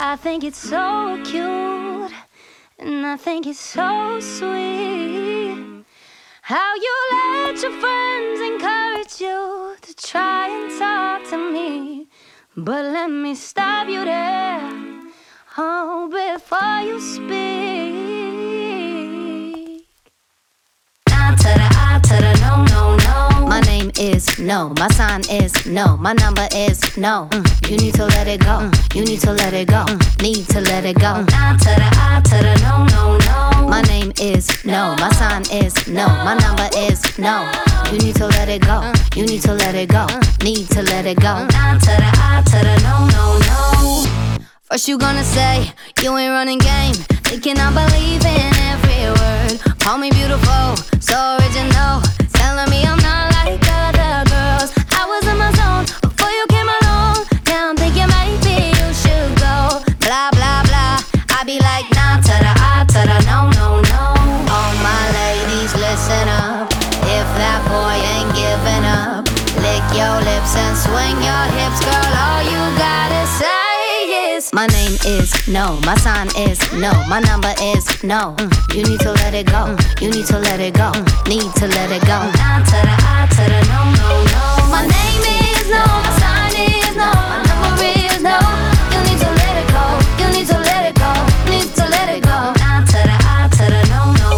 I think it's so cute, and I think it's so sweet how you let your friends encourage you to try and talk to me. But let me stop you there, oh, before you speak. Nah to the I to the no, no, no. My name is no, my sign is no, my number is no. You need to let it go, you need to let it go, need to let it go. Nah to the I to the no, no, no. My name is no, my sign is no, my number is no. You need to let it go, you need to let it go, need to let it go. Nah to the I to the no, no, no. First you gonna say you ain't running game, thinking I believe in every word. Call me beautiful, so original, telling me I'm not like other girls. I was in my zone before you came along. Now I'm thinking maybe you should go. Blah, blah, blah. I be like nah to the I to the no, no, no. All my ladies, listen up. If that boy ain't giving up, lick your lips and swing your hips, girl. All you gotta say is my name is no, my sign is no, my number is no. You need to let it go, you need to let it go, need to let it go. Nah to the I to the no, no, no. My name is no, my sign is no, my number is no. You need to let it go, you need to let it go, need to let it go. Nah to the I to the no, no,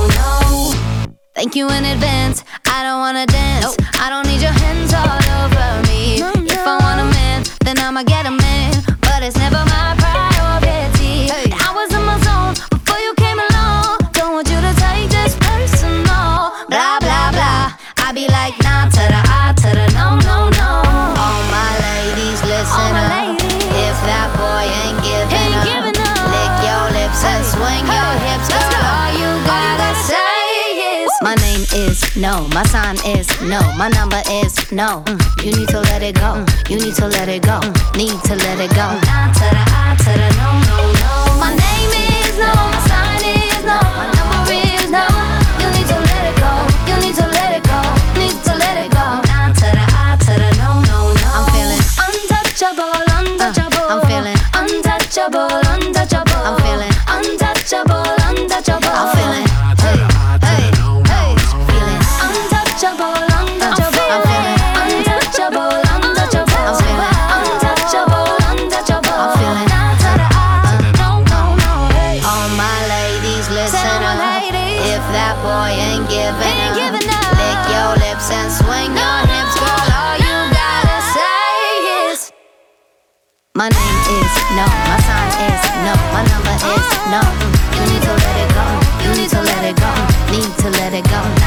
no. Thank you in advance, I don't wanna dance, I don't need your hands all over me. If I want a man, then I'ma get a man, but it's never my priority. I was in my zone before you came along. Don't want you to take this personal. Blah, blah, blah. I be like nah to the I to the no, no, no. All my ladies, listen up. If that boy ain't giving up, lick your lips and swing your hips, girl. All you gotta say is my name is no, my sign is no, my number is no. You need to let it go, you need to let it go, need to let it go. Nah to the I to the no, no, no. My name is no, my sign is no, my number is no. You need to let it go, you need to let it go, need to let it go. Nah to the I to the no, no, no. I'm feeling untouchable, untouchable. I'm feeling untouchable, untouchable. I'm feeling untouchable, untouchable. I'm feeling hey, hey, hey, feeling untouchable, untouchable. I'm feeling untouchable, untouchable. I'm feeling untouchable, untouchable. I'm feeling nah to the I to the no, no, no. All my ladies, listen up. If that boy ain't giving up, lick your lips and swing your hips, girl. All you gotta say is my name is no, my sign is no, my number is no. You need to let it go, you need to let it go, need to let it go.